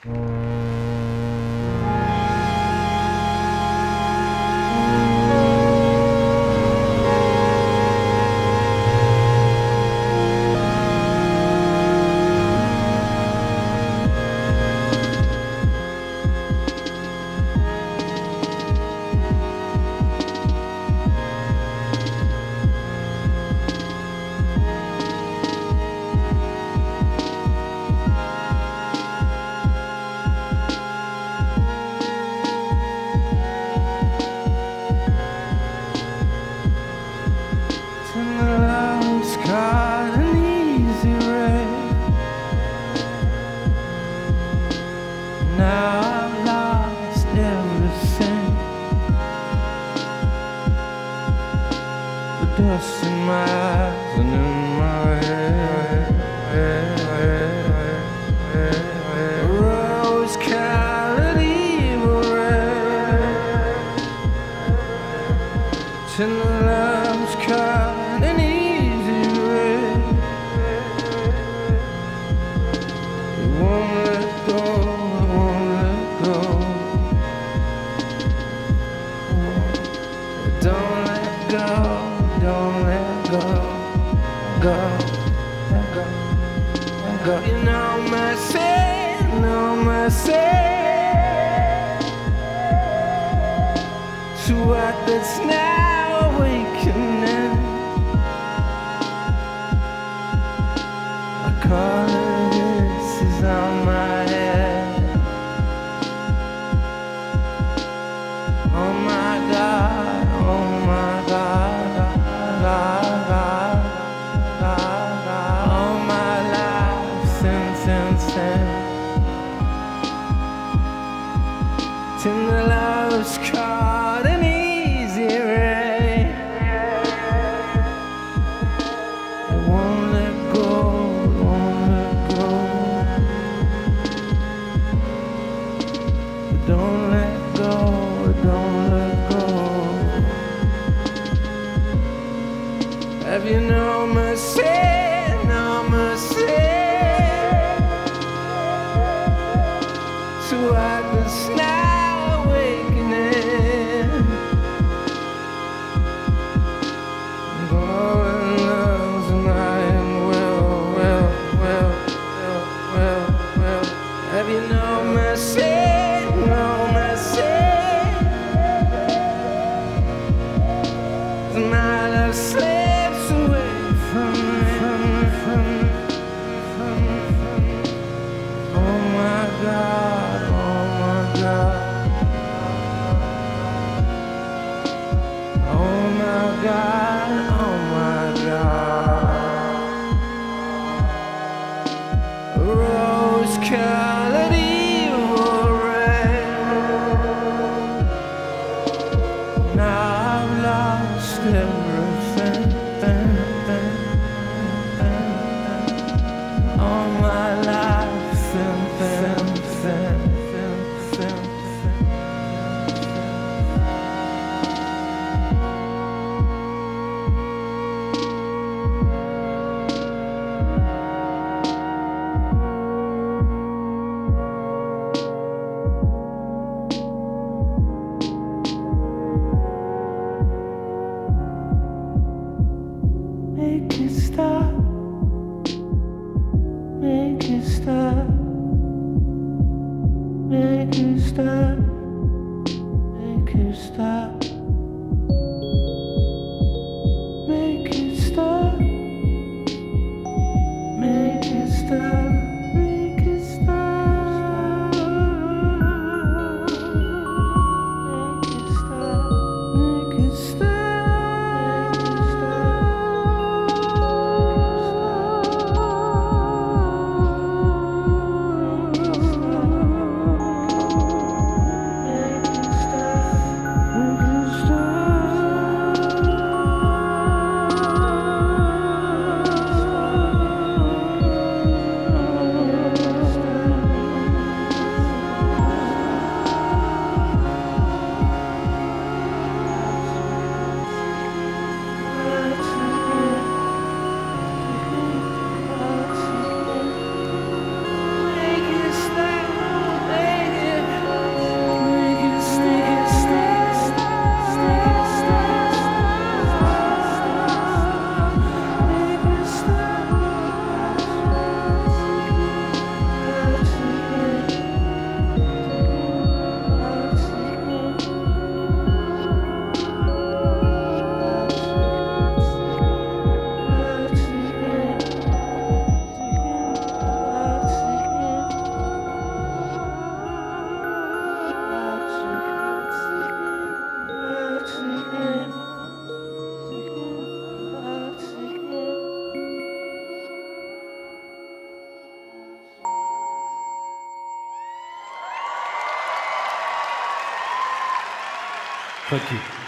Dust in my eyes and in my head. Rose-colored evil red. Till the love's cut an easy red. You won't let go, I won't let go. Don't let go. Don't let go, go, let go, let go. You know mercy, no mercy. To what that's now awakening. A color this is on my head. Oh my God, oh my God. All my life since till the love's caught an easy ray. It won't let go, won't let go. Don't let go, don't let go. Have you no mercy, no mercy? So I was now awakening. Blowing lungs and I am well. Have you no mercy, no mercy? My love slips away from oh my God, oh my God, oh my God, oh my God. Rose-colored evil red. Now I've lost everything. All my life, thin. Thank you.